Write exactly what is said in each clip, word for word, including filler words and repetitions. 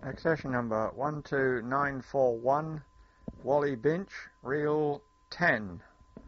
Accession number one two nine four one, Wally Binch, reel ten.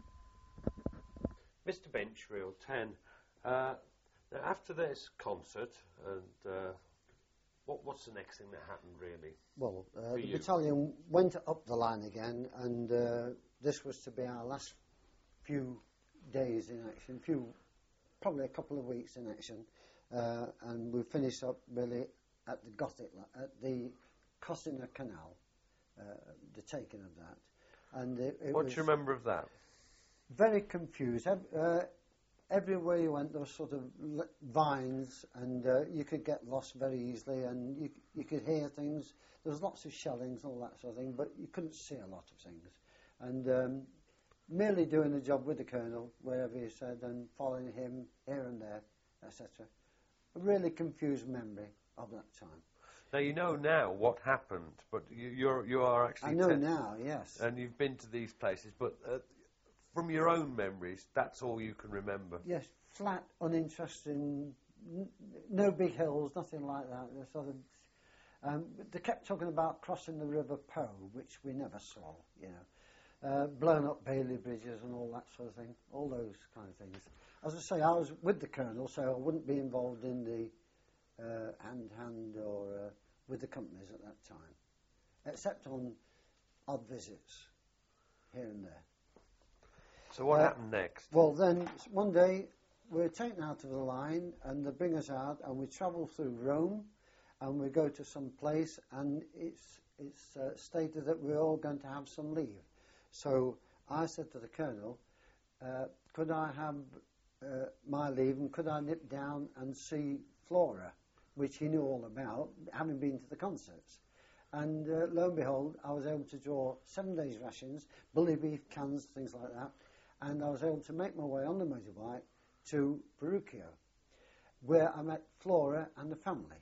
Mister Binch, reel ten. Uh, now after this concert, and uh, what, what's the next thing that happened, really? Well, uh, the you? battalion went up the line again, and uh, this was to be our last few days in action, few, probably a couple of weeks in action, uh, and we finished up really at the Gothic, at the Cossiner Canal, uh, the taking of that. And it, it what was do you remember of that? Very confused. Uh, everywhere you went, there were sort of l- vines, and uh, you could get lost very easily, and you you could hear things. There was lots of shellings and all that sort of thing, but you couldn't see a lot of things. And um, merely doing the job with the Colonel, wherever he said, and following him here and there, et cetera. A really confused memory of that time. Now you know now what happened, but you, you're you are actually. I know ten- now, yes. And you've been to these places, but uh, from your own memories, that's all you can remember. Yes, flat, uninteresting, n- no big hills, nothing like that. They're sort of, um, they kept talking about crossing the River Po, which we never saw, you know. Uh, blown up Bailey bridges and all that sort of thing, all those kind of things. As I say, I was with the Colonel, so I wouldn't be involved in the uh, hand-hand or uh, with the companies at that time, except on odd visits here and there. So what Uh, happened next? Well, then one day we were taken out of the line, and they bring us out, and we travel through Rome, and we go to some place, and it's it's uh, stated that we're all going to have some leave. So I said to the Colonel, uh, could I have uh, my leave, and could I nip down and see Flora, which he knew all about, having been to the concerts. And uh, lo and behold, I was able to draw seven days' rations, bully beef cans, things like that, and I was able to make my way on the motorbike to Perugia, where I met Flora and the family.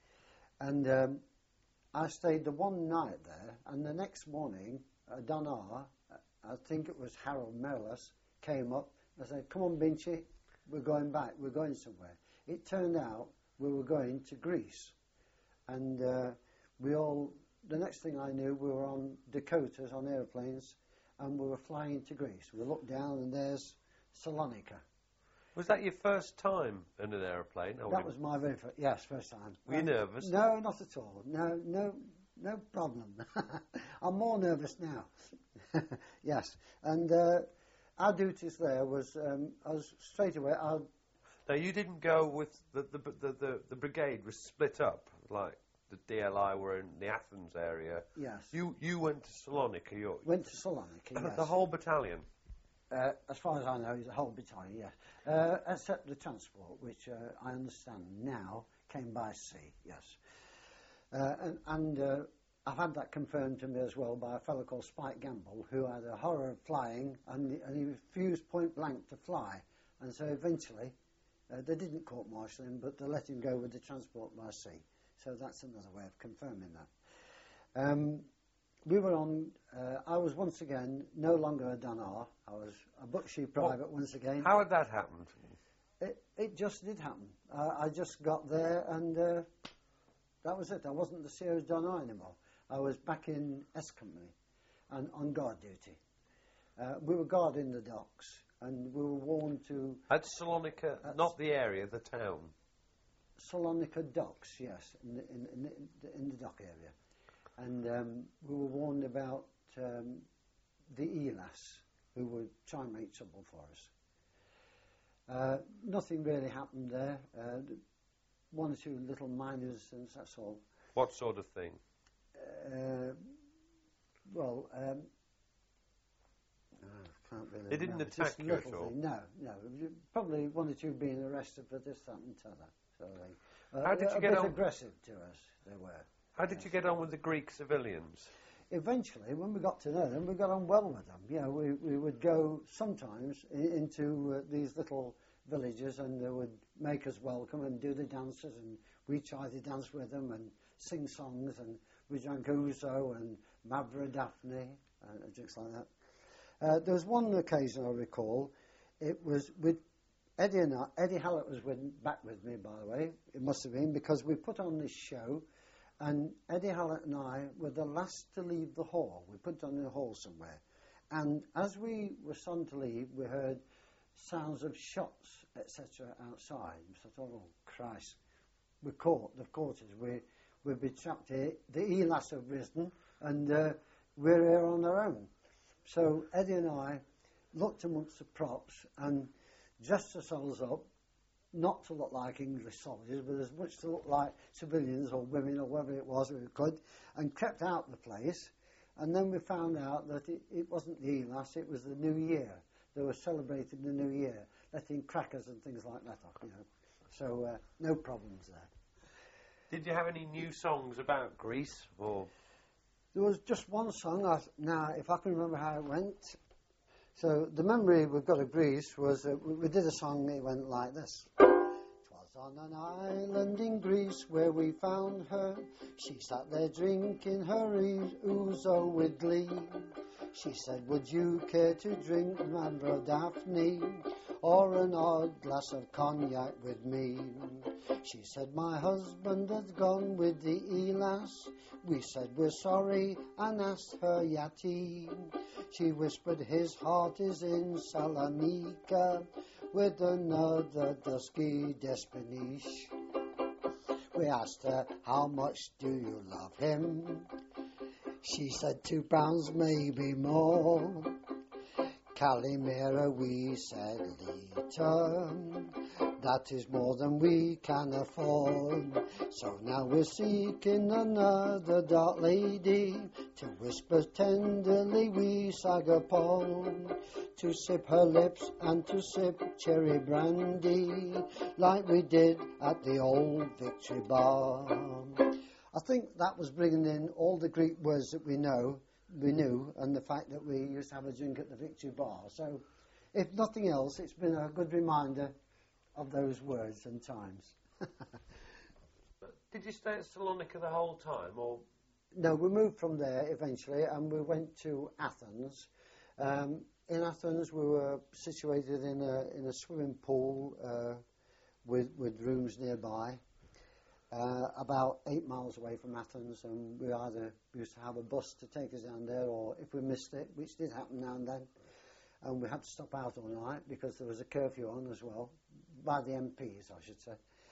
And um, I stayed the one night there, and the next morning, uh, Donar, I think it was Harold Merrillis, came up and said, come on, Binchy, we're going back, we're going somewhere. It turned out we were going to Greece. And uh, we all, the next thing I knew, we were on Dakotas, on airplanes, and we were flying to Greece. We looked down, and there's Salonika. Was that your first time in an aeroplane? That was my very first, yes, first time. Were you Um, nervous? No, not at all. No, no, no problem. I'm more nervous now. Yes, and uh, our duties there was, um, I was straight away, I Now you didn't go with the the, the the the brigade was split up, like the D L I were in the Athens area. yes, You you went to Salonika. You went to Salonika, yes. the whole battalion. Uh, as far as I know, it's a whole battalion, yes. Uh, except the transport, which uh, I understand now came by sea, yes. Uh, and and uh, I've had that confirmed to me as well by a fellow called Spike Gamble, who had a horror of flying, and, and he refused point blank to fly. And so eventually, uh, they didn't court-martial him, but they let him go with the transport by sea. So that's another way of confirming that. Um, we were on, uh, I was once again no longer a Donar. I was a Butchie private once again. How had that happened? It, it just did happen. Uh, I just got there, and uh, that was it. I wasn't the Sierra Donar anymore. I was back in S Company and on guard duty. Uh, we were guarding the docks, and we were warned to At Salonika, That's- not the area, the town. Salonika docks, yes, in the, in, in, the, in the dock area. And um, we were warned about um, the E L A S, who would try and make trouble for us. Uh, nothing really happened there. Uh, one or two little minor incidents, that's all. What sort of thing? Uh, well, um, oh, I can't really They didn't remember. attack Just you at little all? thing. No, no. Probably one or two being arrested for this, that, and t'other sort of thing. Uh, How did you a get bit on- aggressive to us, they were. How did you get on with the Greek civilians? Eventually, when we got to know them, we got on well with them. You know, we, we would go sometimes i- into uh, these little villages, and they would make us welcome and do the dances, and we tried to dance with them and sing songs, and we drank ouzo and Mavra Daphne and drinks like that. Uh, there was one occasion I recall. It was with Eddie and I. Eddie Hallett was with, back with me, by the way. It must have been because we put on this show. And Eddie Hallett and I were the last to leave the hall. We put on the hall somewhere. And as we were starting to leave, we heard sounds of shots, et cetera, outside. We thought, oh, Christ, we're caught. They've caught us. We, we've been trapped here. The E L A S have risen, and uh, we're here on our own. So Eddie and I looked amongst the props and dressed ourselves up, not to look like English soldiers, but as much to look like civilians or women or whatever it was we could, and crept out the place. And then we found out that it, it wasn't the E L A S, it was the New Year. They were celebrating the New Year, letting crackers and things like that off, you know. So uh, no problems there. Did you have any new songs about Greece? Or there was just one song. I, now, if I can remember how it went. So the memory we've got of Greece was that we, we did a song. It went like this. On an island in Greece where we found her, she sat there drinking her ouzo with glee. She said, would you care to drink Mambro Daphne, or an odd glass of cognac with me? She said, my husband has gone with the E L A S. We said, we're sorry, and asked her Yati. She whispered, his heart is in Salonika, with another dusky despinish. We asked her, how much do you love him? She said, two pounds, maybe more. Calimera, we said, liter. That is more than we can afford. So now we're seeking another dark lady to whisper tenderly we sag upon, to sip her lips and to sip cherry brandy like we did at the old Victory Bar. I think that was bringing in all the Greek words that we know, we knew, and the fact that we used to have a drink at the Victory Bar. So, if nothing else, it's been a good reminder of those words and times. Did you stay at Salonika the whole time, or? No, we moved from there eventually, and we went to Athens. Um, in Athens, we were situated in a in a swimming pool uh, with with rooms nearby. Uh, about eight miles away from Athens, and we either used to have a bus to take us down there, or if we missed it, which did happen now and then, and we had to stop out all night because there was a curfew on as well, by the M Ps, I should say.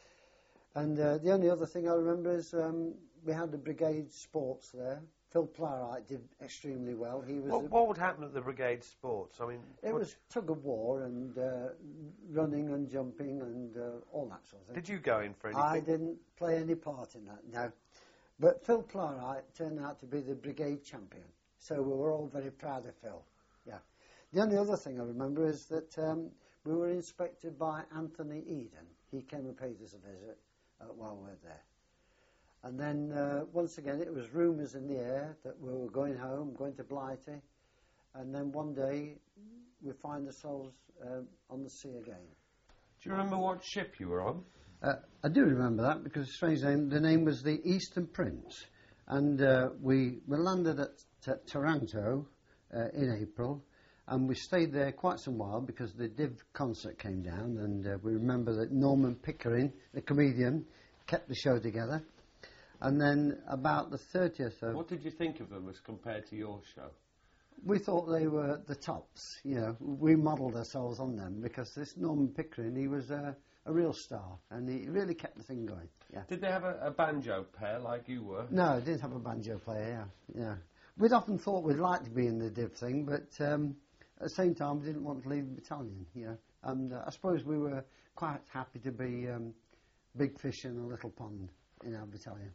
And uh, the only other thing I remember is um, we had the brigade sports there. Phil Plowright did extremely well. He was. What, what would happen at the brigade sports? I mean, it was tug of war and uh, running and jumping and uh, all that sort of thing. Did you go in for anything? I didn't play any part in that, no. But Phil Plowright turned out to be the brigade champion, so we were all very proud of Phil. Yeah. The only other thing I remember is that um, we were inspected by Anthony Eden. He came and paid us a visit uh, while we were there. And then, uh, once again, it was rumours in the air that we were going home, going to Blighty. And then one day, we find ourselves uh, on the sea again. Do you remember what ship you were on? Uh, I do remember that, because it's a strange name. The name was the Eastern Prince. And uh, we, we landed at t- Taranto uh, in April. And we stayed there quite some while, because the Div concert came down. And uh, we remember that Norman Pickering, the comedian, kept the show together. And then about the thirtieth of... What did you think of them as compared to your show? We thought they were the tops, you know. We modelled ourselves on them, because this Norman Pickering, he was a, a real star, and he really kept the thing going, yeah. Did they have a, a banjo pair like you were? No, they didn't have a banjo player, yeah, yeah. We'd often thought we'd like to be in the Div thing, but um, at the same time, we didn't want to leave the battalion, you know. And uh, I suppose we were quite happy to be um, big fish in a little pond in our battalion.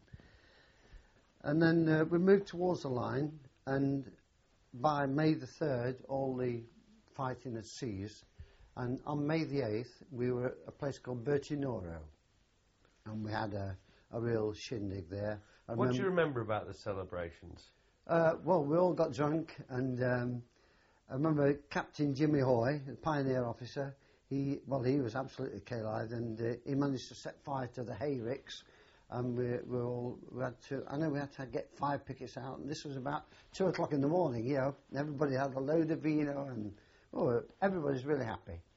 And then uh, we moved towards the line, and by May the third, all the fighting had ceased. And on May the eighth, we were at a place called Bertinoro, and we had a, a real shindig there. I what do you remember about the celebrations? Uh, well, we all got drunk, and um, I remember Captain Jimmy Hoy, the pioneer officer, he, well, he was absolutely K-lived, and uh, he managed to set fire to the hay ricks. And we, we all we had to. I know we had to get five pickets out, and this was about two o'clock in the morning. You know, and everybody had a load of vino, and oh, everybody's really happy.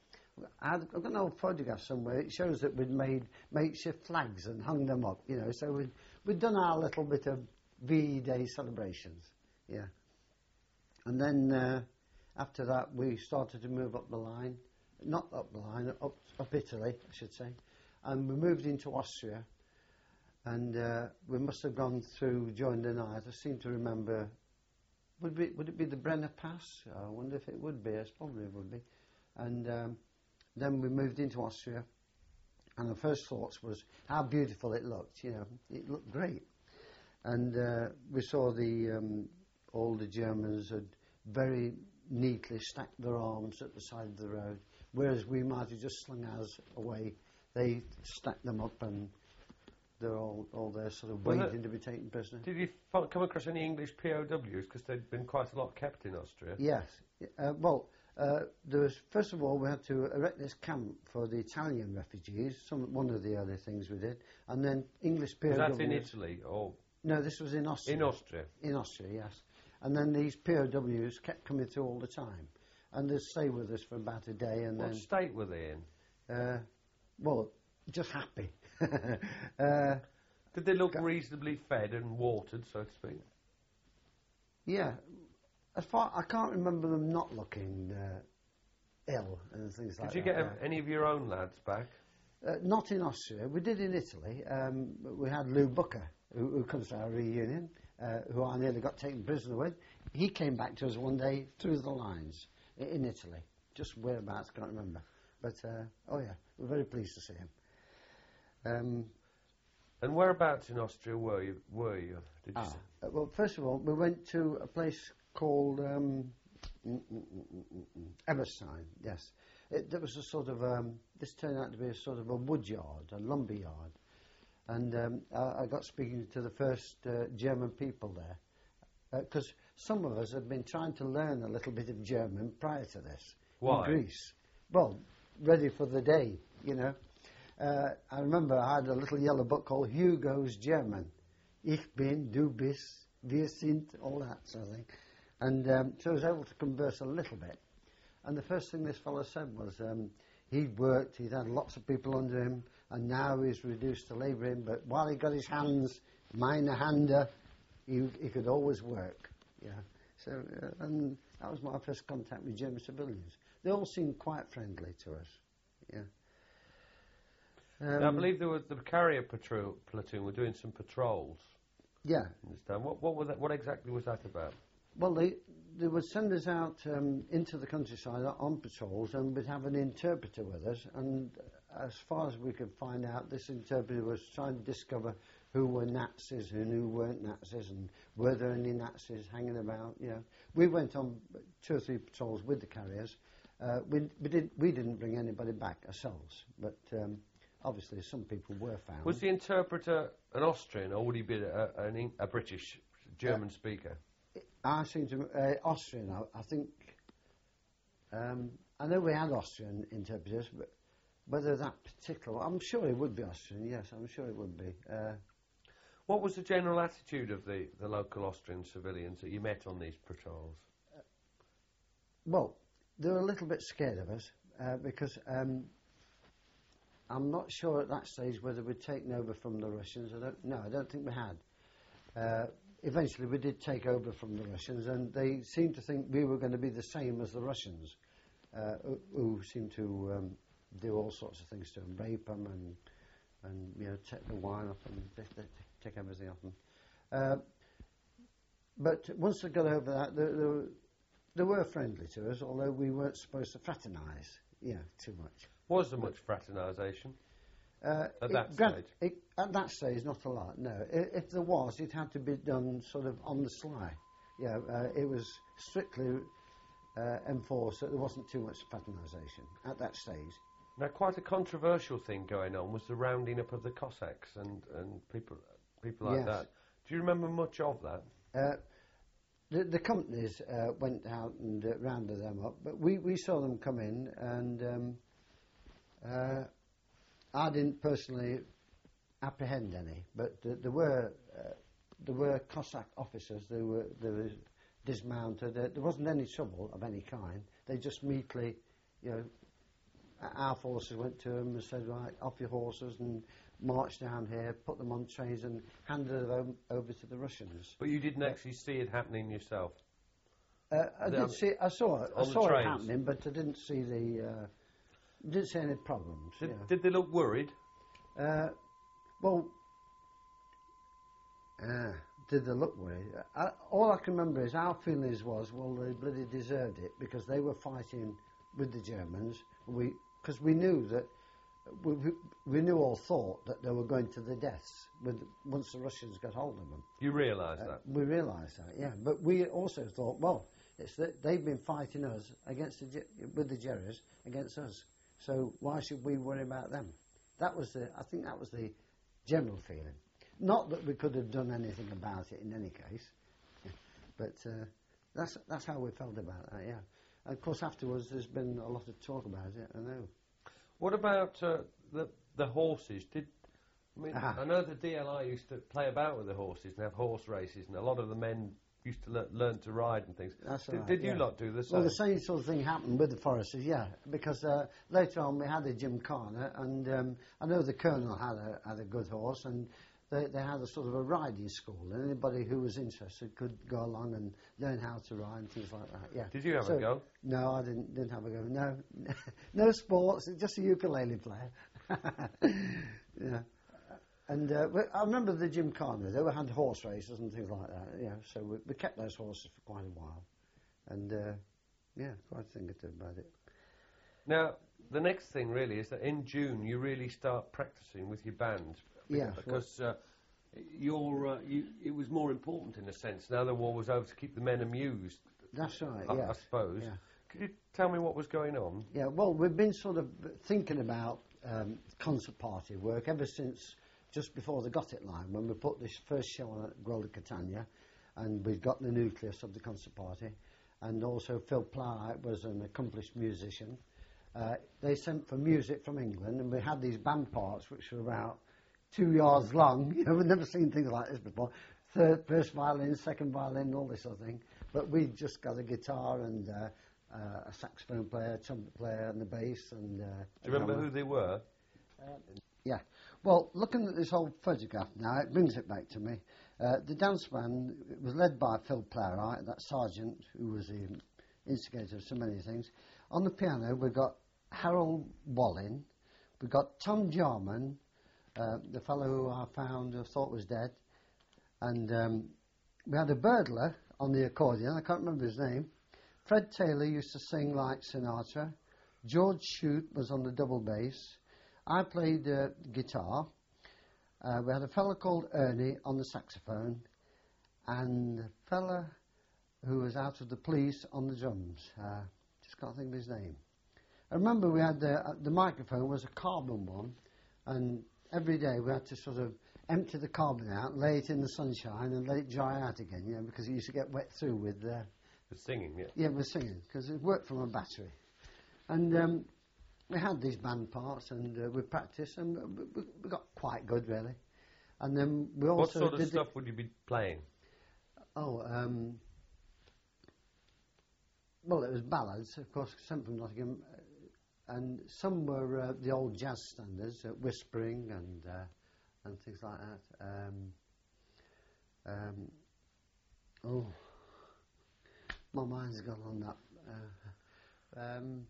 I've got an old photograph somewhere. It shows that we'd made makeshift flags and hung them up, you know. So we'd, we'd done our little bit of V E Day celebrations, yeah. And then uh, after that, we started to move up the line. Not up the line, up, up Italy, I should say. And we moved into Austria. And uh, we must have gone through during the night. I seem to remember, would, be, would it be the Brenner Pass? I wonder if it would be. It probably would be. And um, then we moved into Austria. And the first thoughts was how beautiful it looked. You know, it looked great. And uh, we saw the um, all the Germans had very neatly stacked their arms at the side of the road, whereas we might have just slung ours away. They stacked them up and they're all, all there sort of Well, waiting to be taken prisoner. Did you f- come across any English P O Ws? Because there'd been quite a lot kept in Austria. Yes. Uh, well, uh, there was, first of all, we had to erect this camp for the Italian refugees, some, one of the other things we did, and then English P O Ws. Was that in Italy or...? No, this was in Austria. In Austria? In Austria, yes. And then these P O Ws kept coming through all the time. And they'd stay with us for about a day and what then... What state were they in? Uh, well, just happy. uh, Did they look reasonably fed and watered, so to speak? Yeah. As far I can't remember them not looking uh, ill and things like that. Did you get yeah. a, any of your own lads back? Uh, not in Austria. We did in Italy. Um, we had Lou Booker, who, who comes to our reunion, uh, who I nearly got taken prisoner with. He came back to us one day through the lines in, in Italy. Just whereabouts, can't remember. But, uh, oh yeah, we're very pleased to see him. Um, and whereabouts in Austria were you? Were you? Did you ah, say? uh, well, first of all, we went to a place called um, mm, mm, mm, mm, mm, Eberstein, yes. It, there was a sort of, um, this turned out to be a sort of a wood yard, a lumber yard. And um, I, I got speaking to the first uh, German people there. Because uh, some of us had been trying to learn a little bit of German prior to this. Why? In Greece. Well, ready for the day, you know. Uh, I remember I had a little yellow book called Hugo's German. Ich bin, du bist, wir sind, all that sort of thing. And um, so I was able to converse a little bit. And the first thing this fellow said was um, he'd worked, he'd had lots of people under him, and now he's reduced to labouring, but while he got his hands, meine Hände, he, he could always work. Yeah. So, uh, and that was my first contact with German civilians. They all seemed quite friendly to us. Yeah. Um, Now, I believe there was the carrier patrol platoon were doing some patrols. Yeah. Understand? What what was that? What exactly was that about? Well, they they would send us out um, into the countryside on patrols, and we'd have an interpreter with us. And as far as we could find out, this interpreter was trying to discover who were Nazis and who weren't Nazis, and were there any Nazis hanging about. You know, we went on two or three patrols with the carriers. Uh, we we did we didn't bring anybody back ourselves, but. Um, Obviously, some people were found. Was the interpreter an Austrian, or would he be a, an, a British German uh, speaker? I seem to uh, Austrian. I, I think. Um, I know we had Austrian interpreters, but whether that particular, I'm sure it would be Austrian. Yes, I'm sure it would be. Uh, what was the general attitude of the, the local Austrian civilians that you met on these patrols? Uh, well, they were a little bit scared of us uh, because. Um, I'm not sure at that stage whether we'd taken over from the Russians. I don't, no, I don't think we had. Uh, eventually, we did take over from the Russians, and they seemed to think we were going to be the same as the Russians, uh, who, who seemed to um, do all sorts of things to them, rape them, and and you know take the wine off them, take, take everything off them. Uh, but once they got over that, they, they, were, they were friendly to us, although we weren't supposed to fraternise, you know, too much. Was there much fraternisation uh, at it, that gra- stage? It, at that stage, not a lot, no. I, if there was, it had to be done sort of on the sly. Yeah, uh, it was strictly uh, enforced that there wasn't too much fraternisation at that stage. Now, quite a controversial thing going on was the rounding up of the Cossacks and, and people people like yes. that. Do you remember much of that? Uh, the, the companies uh, went out and uh, rounded them up, but we, we saw them come in and... Um, Uh, I didn't personally apprehend any, but th- there were uh, there were Cossack officers. They were they were dismounted. Uh, there wasn't any trouble of any kind. They just meekly, you know, our forces went to them and said, right, off your horses and march down here, put them on trains and handed them over to the Russians. But you didn't actually see it happening yourself? Uh, I The- did see. I saw it. I on the saw it trains? happening, but I didn't see the. Uh, didn't see any problems. Did, yeah. did they look worried? Uh, well, uh, did they look worried? I, all I can remember is our feelings was, well, they bloody deserved it because they were fighting with the Germans. We, because we knew that. We, we, we knew all thought that they were going to the deaths with, once the Russians got hold of them. You realise Uh, that? we realised that, yeah. But we also thought, well, it's that they've been fighting us against the, Ge- with the Jerrys against us. So why should we worry about them? That was the. I think that was the general feeling. Not that we could have done anything about it in any case, but uh, that's that's how we felt about that. Yeah. And of course, afterwards, there's been a lot of talk about it. I know. What about uh, the the horses? Did I mean? Ah. I know the D L I used to play about with the horses and have horse races, and a lot of the men used to le- learn to ride and things. That's did right, did you yeah. lot do the same? Well, the same sort of thing happened with the Foresters, yeah, because uh, later on we had a gymkhana, and um, I know the Colonel had a had a good horse, and they, they had a sort of a riding school, and anybody who was interested could go along and learn how to ride and things like that. Yeah. Did you have So- a go? No, I didn't. Didn't have a go. No, no sports. Just a ukulele player. Yeah. And uh, we- I remember the gymkhana. They were had horse races and things like that. Yeah. So we, we kept those horses for quite a while, and uh, yeah, quite a thing or two about it. Now, the next thing really is that in June you really start practicing with your band. Yeah, Because uh, you're, uh, you, it was more important in a sense. Now the war was over to keep the men amused, That's right. I, Yeah. I suppose. Yeah. Could you tell me what was going on? Yeah, well, we've been sort of thinking about um, concert party work ever since just before the Got It line, when we put this first show on at Grolla Catania, and we'd got the nucleus of the concert party, and also Phil Plowright was an accomplished musician. Uh, they sent for music from England, and we had these band parts which were about two yards long. You know, we've never seen things like this before. Third, first violin, second violin, all this sort of thing. But we just got a guitar and uh, uh, a saxophone player, trumpet player, and the bass. And uh, Do you remember who they were? Yeah. Well, looking at this old photograph now, it brings it back to me. Uh, the dance band was led by Phil Plowright, that sergeant who was the instigator of so many things. On the piano, we've got Harold Wallin, we've got Tom Jarman, uh, the fellow who I found who thought was dead, and um, we had a Birdler on the accordion, I can't remember his name. Fred Taylor used to sing like Sinatra. George Shute was on the double bass. I played uh, guitar. Uh, we had a fella called Ernie on the saxophone, and a fella who was out of the police on the drums. Uh, just can't think of his name. I remember we had the, uh, the microphone was a carbon one, and every day we had to sort of empty the carbon out, lay it in the sunshine, and let it dry out again, you know, because it used to get wet through with uh, The singing, yeah. yeah, we're singing, because it worked from a battery. And um, we had these band parts, and uh, we practiced, and we, we, we got quite good, really. And then we also What sort of did stuff would you be playing? The, oh, um, well, it was ballads, of course, sent from Nottingham, uh, and some were uh, the old jazz standards, uh, Whispering and uh, and things like that. Um, um, oh, my mind's gone on that. Uh, um,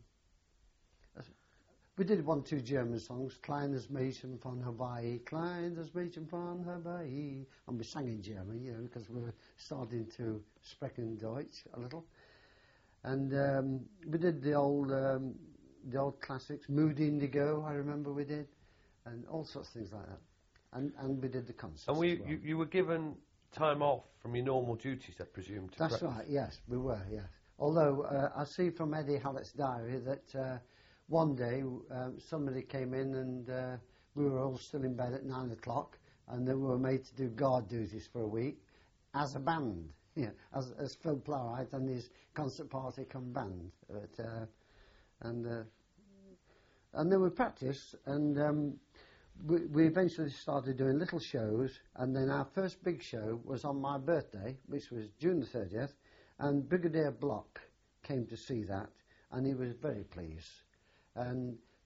we did one, two German songs. Kleines Mädchen von Hawaii, Kleines Mädchen von Hawaii. And we sang in German, you know, because we were starting to sprechen Deutsch a little. And um, we did the old, um, the old classics. Mood Indigo, I remember we did, and all sorts of things like that. And and we did the concerts. And we, as well. you, you were given time off from your normal duties, I presume. To That's practice. right, yes, we were, yes. Although uh, I see from Eddie Hallett's diary that uh, one day um, somebody came in and uh, we were all still in bed at nine o'clock, and then we were made to do guard duties for a week as a band, yeah, as, as Phil Plowright and his concert party come band. But, uh, and uh, and then we practiced, and um, we, we eventually started doing little shows, and then our first big show was on my birthday, which was June the thirtieth, and Brigadier Block came to see that, and he was very pleased. And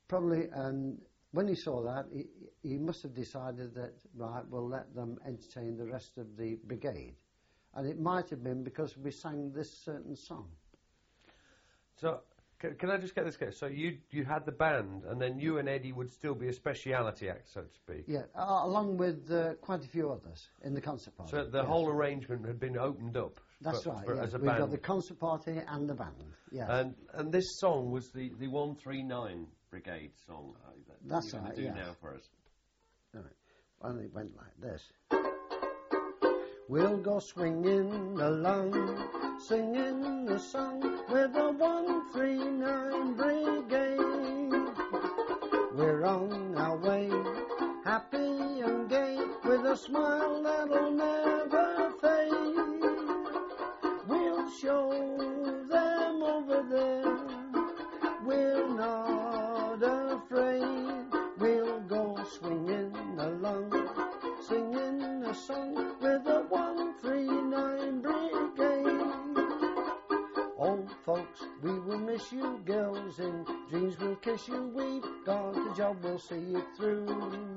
probably, and when he saw that, he, he must have decided that, right, we'll let them entertain the rest of the brigade. And it might have been because we sang this certain song. So, can, can I just get this clear? So you you had the band, and then you and Eddie would still be a speciality act, so to speak? Yeah, uh, along with uh, quite a few others in the concert party. So the yes. whole arrangement had been opened up? That's for, right, for, yes. as a We've band. got the concert party and the band, yes. And and this song was the, the one three nine Brigade song uh, that That's you're right, going to do yes. now for us. Right. And it went like this. We'll go swinging along, singing a song with the one three nine Brigade. We're on our way, happy and gay, with a smile that'll never fade. We'll show them over there, we're not afraid. We'll go swinging along, singing a song with the one three nine Brigade. Old folks, we will miss you, girls, in dreams we'll kiss you. We've got a job, we'll see it through.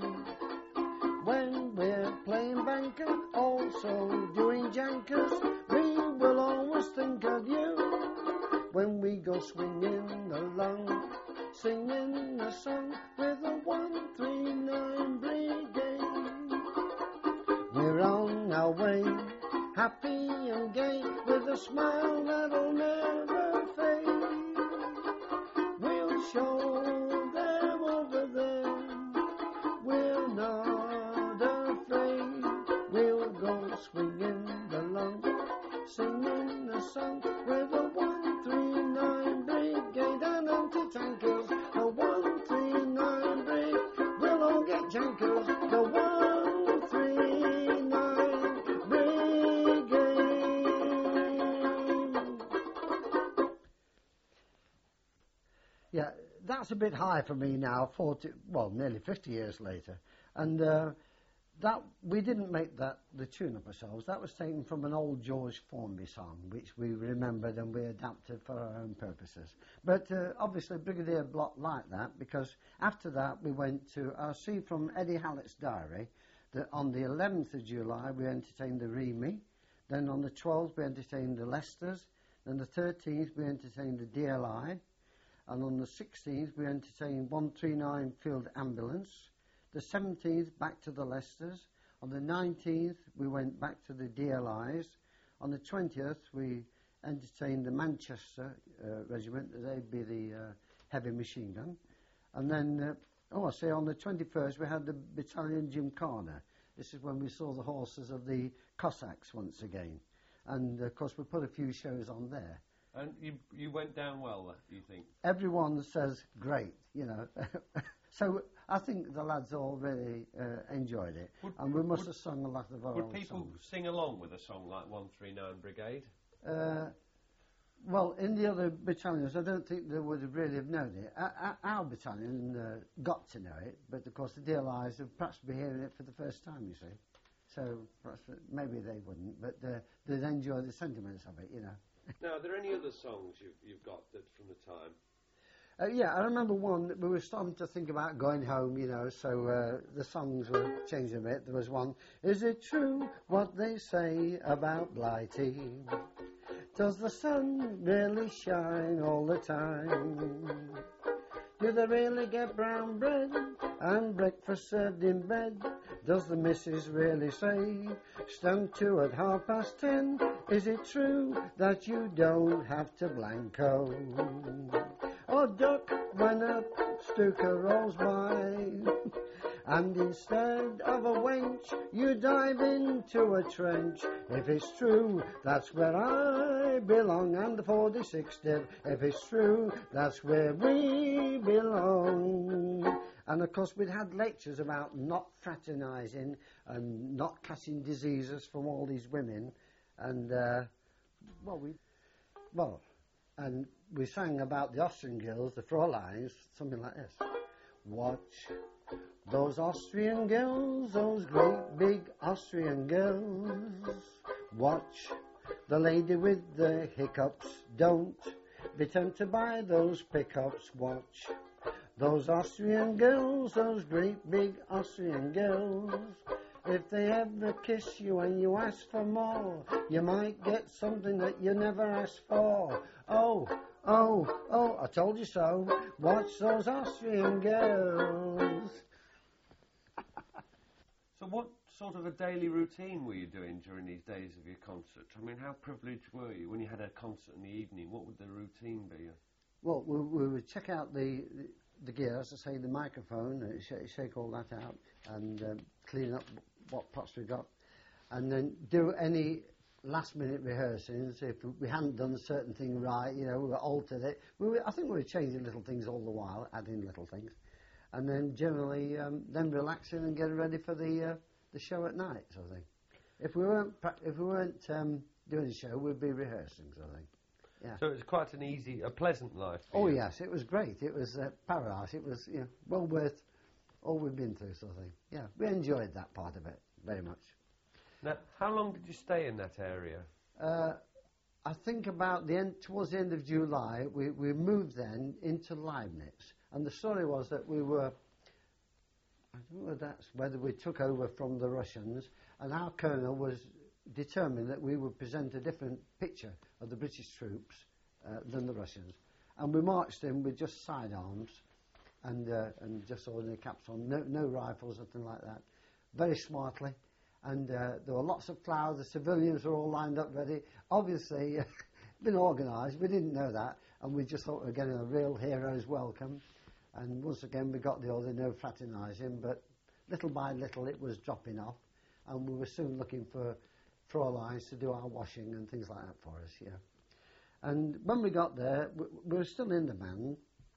When we're playing banker, also doing jankers, we will always think of you. When we go swinging along, singing a song with the one three nine Brigade. We're on our way, happy and gay, with a smile that'll never fade. We'll show them over there, we're not afraid. We'll go swinging along, singing a song with the one three nine Brigade. And anti-tankers, the one three nine Brigade. We'll all get jankers, the one three nine Brigade. Yeah, that's a bit high for me now, forty, well, nearly fifty years later. And uh, that we didn't make that the tune up ourselves. That was taken from an old George Formby song, which we remembered and we adapted for our own purposes. But uh, obviously Brigadier Block liked that, because after that we went to, I see from Eddie Hallett's diary, that on the eleventh of July we entertained the Remy, then on the twelfth we entertained the Leicesters, then the thirteenth we entertained the D L I, and on the sixteenth we entertained one three nine Field Ambulance. The seventeenth, back to the Leicesters. On the nineteenth, we went back to the D L Is. On the twentieth, we entertained the Manchester uh, Regiment. They'd be the uh, heavy machine gun. And then, uh, oh, I say, on the twenty-first, we had the Battalion Gymkhana. This is when we saw the horses of the Cossacks once again. And, of course, we put a few shows on there. And you you went down well, do you think? Everyone says, great, you know. So I think the lads all really uh, enjoyed it, would, and we must would, have sung a lot of our Would old people songs. sing along with a song like one three nine Brigade? Uh, well, in the other battalions, I don't think they would have really have known it. Our, our battalion uh, got to know it, but of course the D L Is would perhaps be hearing it for the first time, you see. So perhaps maybe they wouldn't, but uh, they'd enjoy the sentiments of it, you know. Now, are there any other songs you've, you've got that from the time? Uh, yeah, I remember one that we were starting to think about going home, you know, so uh, the songs were changing a bit. There was one, is it true what they say about Blighty? Does the sun really shine all the time? Do they really get brown bread and breakfast served in bed? Does the missus really say, stand to at half past ten? Is it true that you don't have to blanco? Or duck when a Stuka rolls by? And instead of a wench, you dive into a trench. If it's true, that's where I belong. And the forty-six div, if it's true, that's where we belong. And of course we'd had lectures about not fraternising and not catching diseases from all these women. And, uh, well, we, well, and we sang about the Austrian girls, the Fräuleins, something like this. Watch those Austrian girls, those great big Austrian girls. Watch the lady with the hiccups. Don't be tempted by those pickups. Watch Those Austrian girls, those great big Austrian girls, if they ever kiss you and you ask for more, you might get something that you never asked for. Oh, oh, oh, I told you so. Watch those Austrian girls. So what sort of a daily routine were you doing during these days of your concert? I mean, how privileged were you when you had a concert in the evening? What would the routine be? Well, we, we would check out the, the, the gear, as I say, the microphone, uh, sh- shake all that out and um, clean up what pots we got, and then do any last-minute rehearsings. If we hadn't done a certain thing right, you know, we altered it. We were, I think we were changing little things all the while, adding little things, and then generally um, then relaxing and getting ready for the uh, the show at night, sort of thing. If we weren't pra- if we weren't um, doing the show, we'd be rehearsing, sort of thing. Yeah. So it was quite an easy, a pleasant life. Oh you. yes, it was great. It was uh, paradise. It was, you know, well worth all we've been through, sort of thing. Yeah, we enjoyed that part of it very much. Now, how long did you stay in that area? Uh, I think about the end, towards the end of July, we, we moved then into Leibniz. And the story was that we were, I don't know that's whether we took over from the Russians, and our colonel was determined that we would present a different picture of the British troops uh, than the Russians. And we marched in with just sidearms and uh, and just ordinary caps on, no, no rifles, nothing like that. Very smartly. And uh, there were lots of flowers, the civilians were all lined up ready. Obviously, been organised, we didn't know that, and we just thought we were getting a real hero's welcome. And once again, we got the order, no fraternising, but little by little it was dropping off, and we were soon looking for Fräuleins to do our washing and things like that for us, yeah. And when we got there, we, we were still in the band,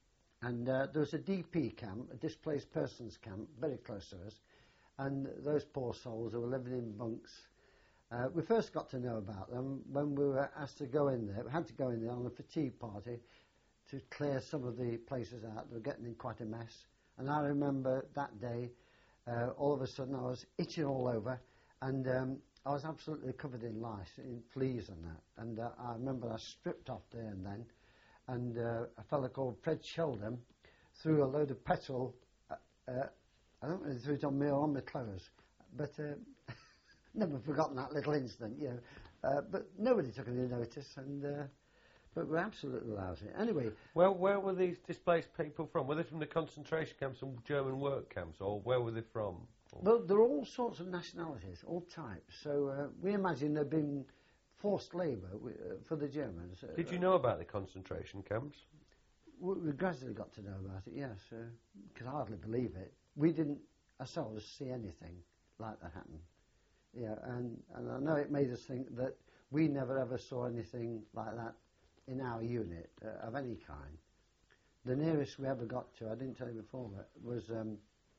and uh, there was a D P camp, a displaced persons camp, very close to us. And those poor souls who were living in bunks, uh, we first got to know about them when we were asked to go in there. We had to go in there on a fatigue party to clear some of the places out. They were getting in quite a mess. And I remember that day, uh, all of a sudden I was itching all over, and um, I was absolutely covered in lice, in fleas and that. And uh, I remember I stripped off there and then, and uh, a fellow called Fred Sheldon threw a load of petrol uh, uh, I don't know if they threw it on me or on my clothes, but uh, never forgotten that little incident, you know. Uh, but nobody took any notice, and uh, but we're absolutely lousy. Anyway. Well, where were these displaced people from? Were they from the concentration camps and German work camps, or where were they from? Well, there are all sorts of nationalities, all types. So uh, we imagine they've been forced labour w- uh, for the Germans. Uh, Did you know about the concentration camps? We, we gradually got to know about it, yes. Uh, could hardly believe it. We didn't ourselves see anything like that happen. Yeah, and, and I know it made us think that we never ever saw anything like that in our unit uh, of any kind. The nearest we ever got to, I didn't tell you before, was um,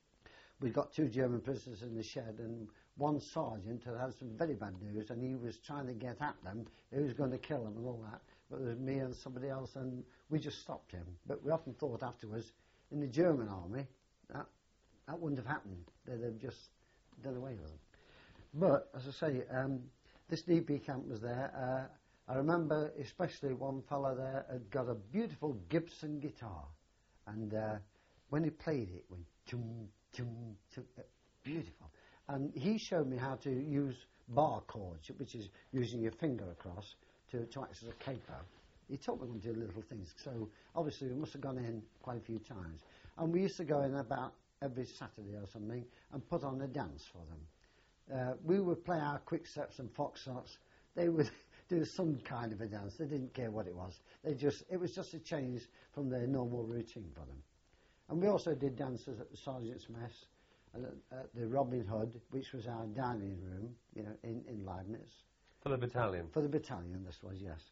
we got two German prisoners in the shed, and one sergeant had had some very bad news, and he was trying to get at them. He was going to kill them and all that. But there was me and somebody else, and we just stopped him. But we often thought afterwards, in the German army, that that wouldn't have happened. They'd have just done away with them. But, as I say, um, this D P camp was there. Uh, I remember especially one fellow there had got a beautiful Gibson guitar. And uh, when he played it, it went chum, chum, chum, uh, beautiful. And he showed me how to use bar chords, which is using your finger across to, to act as a capo. He taught me one or two little things. So, obviously, we must have gone in quite a few times. And we used to go in about every Saturday or something and put on a dance for them. Uh, we would play our quick steps and foxtrots. They would do some kind of a dance. They didn't care what it was. They just it was just a change from their normal routine for them. And we also did dances at the Sergeant's Mess, and at, at the Robin Hood, which was our dining room, you know, in, in Leibniz. For the battalion? For the battalion, this was, yes.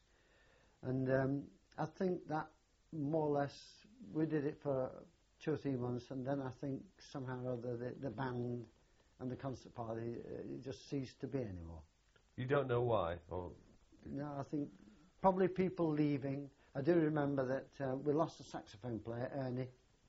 And um, I think that more or less we did it for two or three months, and then I think somehow or other the, the band and the concert party uh, it just ceased to be anymore. You don't know why? Or no, I think probably people leaving. I do remember that uh, we lost a saxophone player, Ernie,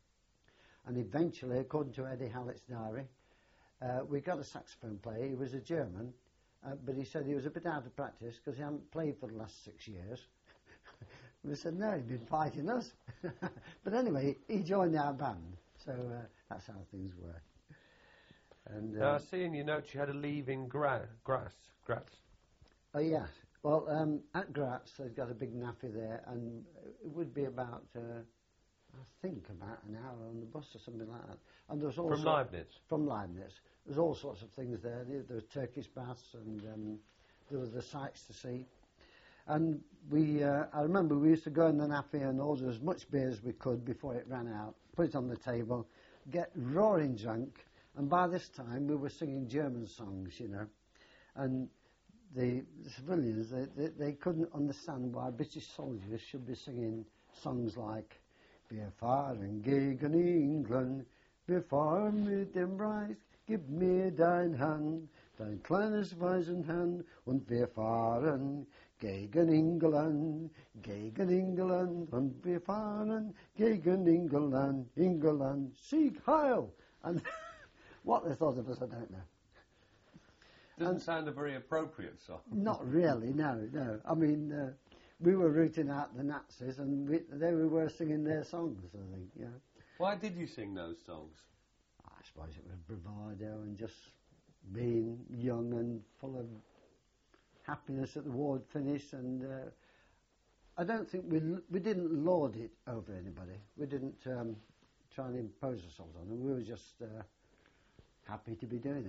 and eventually, according to Eddie Hallett's diary, uh, we got a saxophone player. He was a German, uh, but he said he was a bit out of practice because he hadn't played for the last six years. We said, no, he'd been fighting us. But anyway, he joined our band, so uh, that's how things were. And, Now, uh, I see in your notes you had a leaving gra- grass. Graz. oh, yes. Well, um, at Graz, they've got a big nappy there, and it would be about, uh, I think, about an hour on the bus or something like that. And there was also From Leibniz? From Leibniz. There's all sorts of things there. There, there were Turkish baths, and um, there were the sights to see. And we, uh, I remember we used to go in the nappy and order as much beer as we could before it ran out, put it on the table, get roaring drunk, and by this time we were singing German songs, you know. And the, the civilians, they, they, they couldn't understand why British soldiers should be singing songs like Wir fahren gegen England, wir fahren mit dem Reich, gib mir dein Hand, dein kleines Waisenhand, und wir fahren gegen England, gegen England, und wir fahren gegen England, England, Sieg Heil! And what they thought of us, I don't know. Doesn't And sound a very appropriate song. not really, no, no. I mean, uh, we were rooting out the Nazis, and we, there we were singing their songs, I think, you know. Why did you sing those songs? I suppose it was bravado and just being young and full of happiness that the war had finished, and uh, I don't think we we didn't lord it over anybody. We didn't um, try and impose ourselves on them. We were just uh, happy to be doing it.